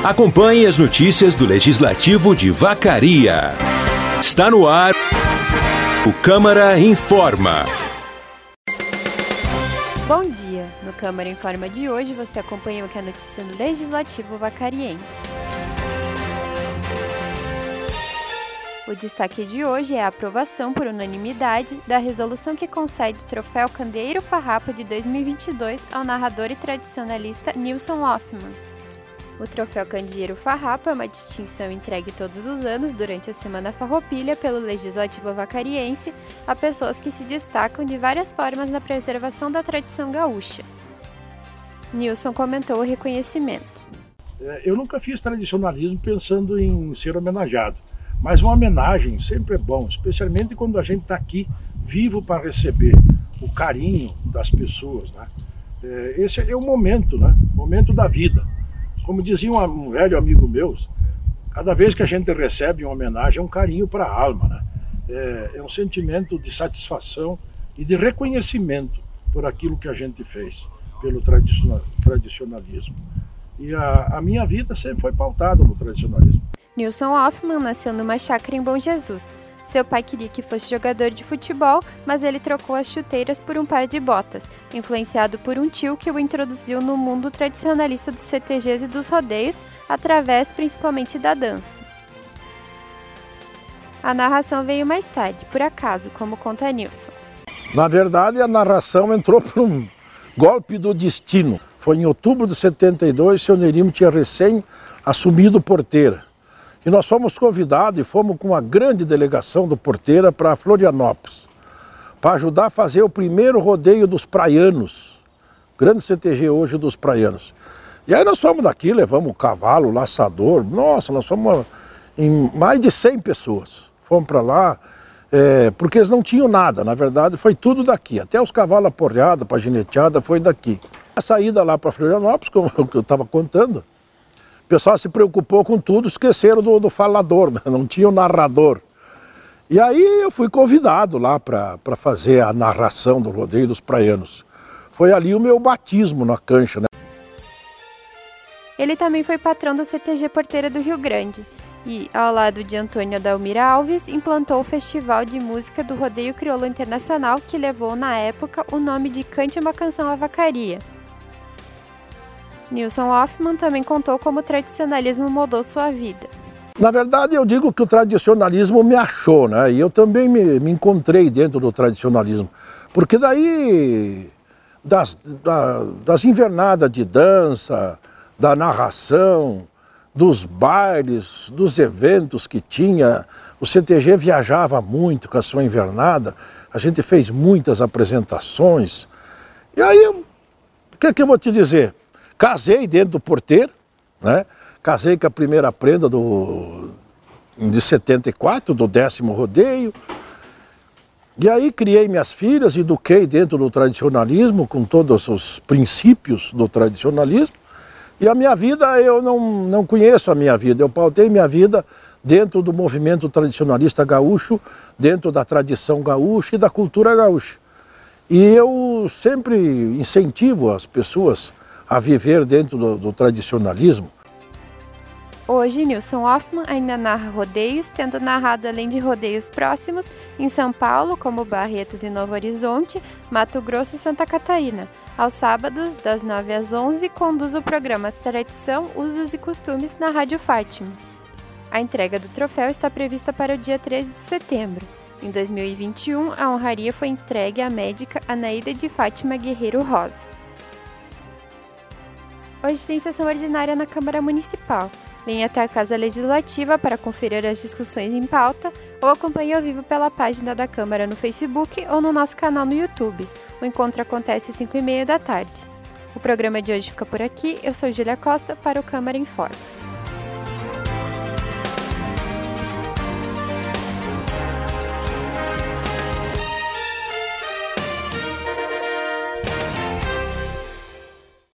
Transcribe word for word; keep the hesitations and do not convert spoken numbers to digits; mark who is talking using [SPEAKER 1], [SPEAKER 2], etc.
[SPEAKER 1] Acompanhe as notícias do Legislativo de Vacaria. Está no ar o Câmara Informa.
[SPEAKER 2] Bom dia! No Câmara Informa de hoje você acompanhou aqui a notícia do Legislativo Vacariense. O destaque de hoje é a aprovação por unanimidade da resolução que concede o troféu Candeeiro Farrapa de dois mil e vinte e dois ao narrador e tradicionalista Nilson Hoffmann. O troféu Candeeiro Farrapa é uma distinção entregue todos os anos durante a Semana Farroupilha pelo Legislativo Vacariense a pessoas que se destacam de várias formas na preservação da tradição gaúcha. Nilson comentou o reconhecimento.
[SPEAKER 3] Eu nunca fiz tradicionalismo pensando em ser homenageado, mas uma homenagem sempre é bom, especialmente quando a gente está aqui vivo para receber o carinho das pessoas, né? Esse é o momento, né? O momento da vida. Como dizia um velho amigo meu, cada vez que a gente recebe uma homenagem é um carinho para a alma, né? É, é um sentimento de satisfação e de reconhecimento por aquilo que a gente fez, pelo tradicionalismo. E a, a minha vida sempre foi pautada no tradicionalismo.
[SPEAKER 2] Nilson Hoffmann nasceu numa chácara em Bom Jesus. Seu pai queria que fosse jogador de futebol, mas ele trocou as chuteiras por um par de botas, influenciado por um tio que o introduziu no mundo tradicionalista dos C T Gs e dos rodeios, através principalmente da dança. A narração veio mais tarde, por acaso, como conta Nilson.
[SPEAKER 3] Na verdade, a narração entrou por um golpe do destino. Foi em outubro de setenta e dois, seu Nerimo tinha recém assumido Porteira. E nós fomos convidados e fomos com uma grande delegação do Porteira para Florianópolis, para ajudar a fazer o primeiro rodeio dos praianos, grande C T G hoje dos praianos. E aí nós fomos daqui, levamos o cavalo, o laçador, nossa, nós fomos em mais de cem pessoas. Fomos para lá, é, porque eles não tinham nada, na verdade foi tudo daqui, até os cavalos aporreados, para gineteada, foi daqui. A saída lá para Florianópolis, como eu estava contando, o pessoal se preocupou com tudo, esqueceram do, do falador, né? Não tinha o narrador. E aí eu fui convidado lá para fazer a narração do rodeio dos praianos. Foi ali o meu batismo na cancha, né?
[SPEAKER 2] Ele também foi patrão da C T G Porteira do Rio Grande e, ao lado de Antônio Adalmira Alves, implantou o Festival de Música do Rodeio Crioulo Internacional, que levou, na época, o nome de Cante uma Canção à Vacaria. Nilson Hoffmann também contou como o tradicionalismo moldou sua vida.
[SPEAKER 3] Na verdade, eu digo que o tradicionalismo me achou, né? E eu também me, me encontrei dentro do tradicionalismo. Porque daí, das, da, das invernadas de dança, da narração, dos bailes, dos eventos que tinha, o C T G viajava muito com a sua invernada, a gente fez muitas apresentações. E aí, o que, que eu vou te dizer? Casei dentro do Porteiro, né? Casei com a primeira prenda do, de setenta e quatro, do décimo rodeio. E aí criei minhas filhas, eduquei dentro do tradicionalismo, com todos os princípios do tradicionalismo. E a minha vida, eu não, não conheço a minha vida, eu pautei minha vida dentro do movimento tradicionalista gaúcho, dentro da tradição gaúcha e da cultura gaúcha. E eu sempre incentivo as pessoas a viver dentro do, do tradicionalismo.
[SPEAKER 2] Hoje, Nilson Hoffmann ainda narra rodeios, tendo narrado além de rodeios próximos em São Paulo, como Barretos e Novo Horizonte, Mato Grosso e Santa Catarina. Aos sábados, das nove às onze, conduz o programa Tradição, Usos e Costumes na Rádio Fátima. A entrega do troféu está prevista para o dia treze de setembro. Em dois mil e vinte e um, a honraria foi entregue à médica Anaída de Fátima Guerreiro Rosa. Hoje tem sessão ordinária na Câmara Municipal. Venha até a Casa Legislativa para conferir as discussões em pauta ou acompanhe ao vivo pela página da Câmara no Facebook ou no nosso canal no YouTube. O encontro acontece às cinco e meia da tarde. O programa de hoje fica por aqui. Eu sou Júlia Costa para o Câmara Informa.